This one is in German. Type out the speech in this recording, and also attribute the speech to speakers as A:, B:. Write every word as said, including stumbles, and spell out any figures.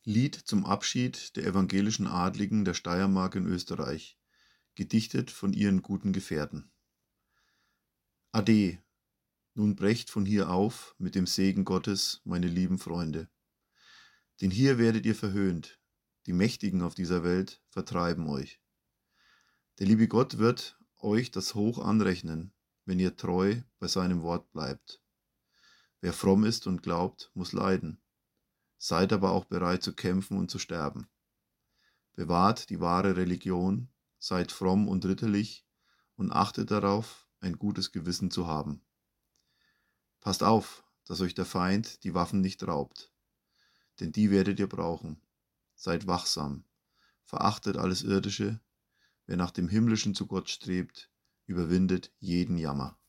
A: Lied zum Abschied der evangelischen Adligen der Steiermark in Österreich, gedichtet von ihren guten Gefährten. Ade, nun brecht von hier auf mit dem Segen Gottes, meine lieben Freunde. Denn hier werdet ihr verhöhnt, die Mächtigen auf dieser Welt vertreiben euch. Der liebe Gott wird euch das hoch anrechnen, wenn ihr treu bei seinem Wort bleibt. Wer fromm ist und glaubt, muss leiden. Seid aber auch bereit zu kämpfen und zu sterben. Bewahrt die wahre Religion, seid fromm und ritterlich und achtet darauf, ein gutes Gewissen zu haben. Passt auf, dass euch der Feind die Waffen nicht raubt, denn die werdet ihr brauchen. Seid wachsam, verachtet alles Irdische, wer nach dem Himmlischen zu Gott strebt, überwindet jeden Jammer.